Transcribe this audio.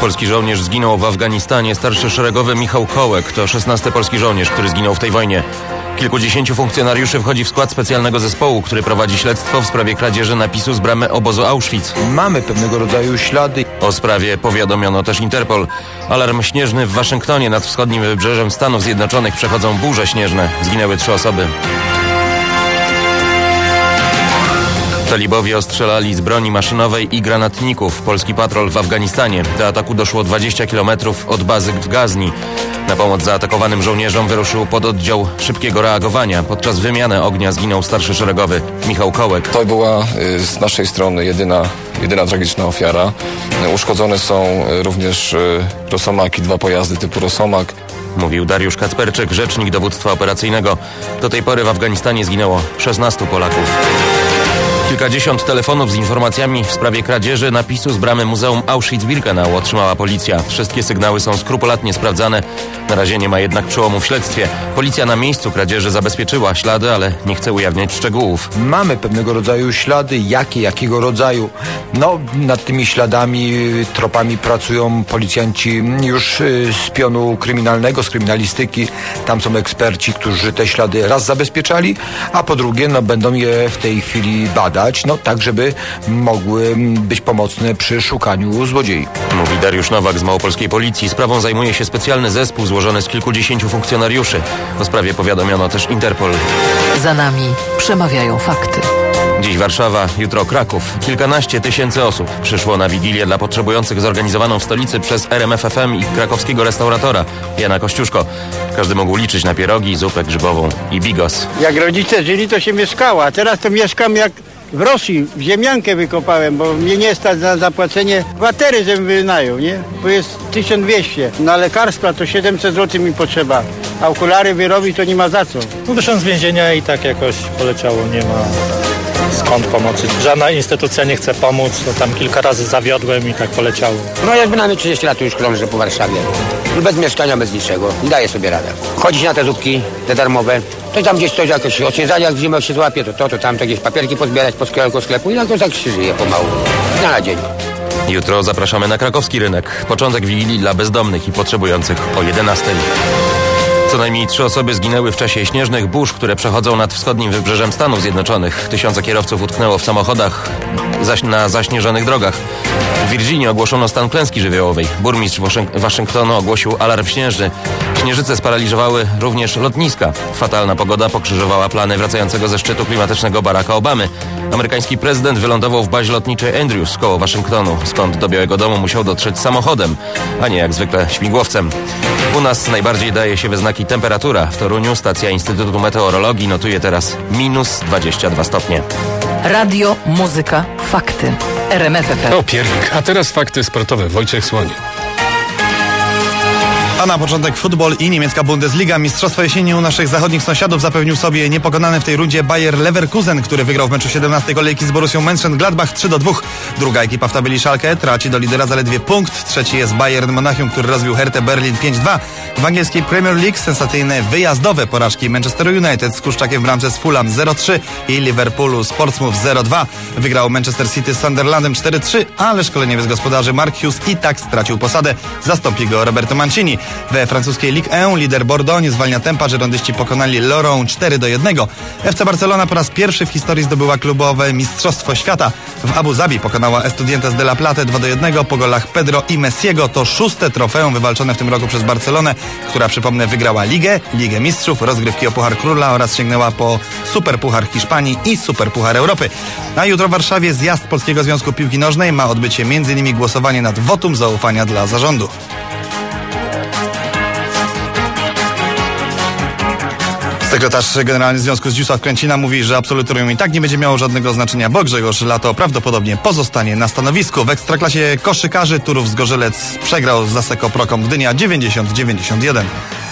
Polski żołnierz zginął w Afganistanie. Starszy szeregowy Michał Kołek to 16. polski żołnierz, który zginął w tej wojnie. Kilkudziesięciu funkcjonariuszy wchodzi w skład specjalnego zespołu, który prowadzi śledztwo w sprawie kradzieży napisu z bramy obozu Auschwitz. Mamy pewnego rodzaju ślady. O sprawie powiadomiono też Interpol. Alarm śnieżny w Waszyngtonie nad wschodnim wybrzeżem Stanów Zjednoczonych przechodzą burze śnieżne. Zginęły 3 osoby. Talibowie ostrzelali z broni maszynowej i granatników polski patrol w Afganistanie. Do ataku doszło 20 km od bazy w Gazni. Na pomoc zaatakowanym żołnierzom wyruszył pododdział szybkiego reagowania. Podczas wymiany ognia zginął starszy szeregowy Michał Kołek. To była z naszej strony jedyna tragiczna ofiara. Uszkodzone są również Rosomaki, 2 pojazdy typu Rosomak. Mówił Dariusz Kacperczyk, rzecznik dowództwa operacyjnego. Do tej pory w Afganistanie zginęło 16 Polaków. Kilkadziesiąt telefonów z informacjami w sprawie kradzieży napisu z bramy Muzeum Auschwitz-Birkenau otrzymała policja. Wszystkie sygnały są skrupulatnie sprawdzane. Na razie nie ma jednak przełomu w śledztwie. Policja na miejscu kradzieży zabezpieczyła ślady, ale nie chce ujawniać szczegółów. Mamy pewnego rodzaju ślady. Jakiego rodzaju? Nad tymi śladami, tropami pracują policjanci już z pionu kryminalnego, z kryminalistyki. Tam są eksperci, którzy te ślady raz zabezpieczali, a po drugie będą je w tej chwili badać. Tak żeby mogły być pomocne przy szukaniu złodziei. Mówi Dariusz Nowak z Małopolskiej Policji. Sprawą zajmuje się specjalny zespół złożony z kilkudziesięciu funkcjonariuszy. O sprawie powiadomiono też Interpol. Za nami przemawiają fakty. Dziś Warszawa, jutro Kraków. Kilkanaście tysięcy osób przyszło na Wigilię dla potrzebujących zorganizowaną w stolicy przez RMFFM i krakowskiego restauratora Jana Kościuszko. Każdy mógł liczyć na pierogi, zupę grzybową i bigos. Jak rodzice żyli, to się mieszkało, a teraz to mieszkam jak w Rosji. Ziemiankę wykopałem, bo mnie nie stać na zapłacenie kwatery, żebym wynajął, nie? Bo jest 1200. Na lekarstwa to 700 zł mi potrzeba, a okulary wyrobić to nie ma za co. Wyszedłem z więzienia i tak jakoś poleciało, nie ma skąd pomocy. Żadna instytucja nie chce pomóc, tam kilka razy zawiodłem i tak poleciało. Ja bynajmniej 30 lat już krążę po Warszawie. Bez mieszkania, bez niczego. I daję sobie radę. Chodzić na te zupki, te darmowe. To tam gdzieś coś jakoś oczędzania, jak zimą się złapie, to tam jakieś papierki pozbierać po sklepu i jakoś tak się żyje pomału. Dnia na dzień. Jutro zapraszamy na krakowski rynek. Początek Wigilii dla bezdomnych i potrzebujących o 11:00. Co najmniej 3 osoby zginęły w czasie śnieżnych burz, które przechodzą nad wschodnim wybrzeżem Stanów Zjednoczonych. Tysiące kierowców utknęło w samochodach na zaśnieżonych drogach. W Virginii ogłoszono stan klęski żywiołowej. Burmistrz Waszyngtonu ogłosił alarm śnieżny. Śnieżyce sparaliżowały również lotniska. Fatalna pogoda pokrzyżowała plany wracającego ze szczytu klimatycznego Baracka Obamy. Amerykański prezydent wylądował w bazie lotniczej Andrews koło Waszyngtonu, skąd do Białego Domu musiał dotrzeć samochodem, a nie jak zwykle śmigłowcem. U nas najbardziej daje się we znaki temperatura. W Toruniu stacja Instytutu Meteorologii notuje teraz -22 stopnie. Radio, muzyka, fakty. RMFFM. O piernik, a teraz fakty sportowe. Wojciech Słoń. A na początek futbol i niemiecka Bundesliga. Mistrzostwo jesieni u naszych zachodnich sąsiadów zapewnił sobie niepokonany w tej rundzie Bayer Leverkusen, który wygrał w meczu 17 kolejki z Borussią Mönchengladbach 3-2. Druga ekipa w tabeli Schalke traci do lidera zaledwie punkt. Trzeci jest Bayern Monachium, który rozbił Hertę Berlin 5-2. W angielskiej Premier League sensacyjne wyjazdowe porażki Manchester United z kurczakiem w bramce z Fulham 0-3 i Liverpoolu z Portsmouth 0-2. Wygrał Manchester City z Sunderlandem 4-3, ale szkoleniowiec gospodarzy Mark Hughes i tak stracił posadę. Zastąpi go Roberto Mancini. We francuskiej Ligue 1 lider Bordeaux nie zwalnia tempa, żerondyści pokonali Lorient 4-1. FC Barcelona po raz pierwszy w historii zdobyła klubowe Mistrzostwo Świata. W Abu Zabi pokonała Estudiantes de La Plata 2-1 po golach Pedro i Messiego. To 6. trofeum wywalczone w tym roku przez Barcelonę, która przypomnę wygrała Ligę Mistrzów, rozgrywki o Puchar Króla oraz sięgnęła po Superpuchar Hiszpanii i Superpuchar Europy. A jutro w Warszawie zjazd Polskiego Związku Piłki Nożnej ma odbyć się m.in. głosowanie nad wotum zaufania dla zarządu. Sekretarz generalny Związku Zdzisław Kręcina mówi, że absolutorium i tak nie będzie miało żadnego znaczenia, bo Grzegorz Lato prawdopodobnie pozostanie na stanowisku. W Ekstraklasie koszykarzy Turów Zgorzelec przegrał z Asseco Procom Gdynia 90-91.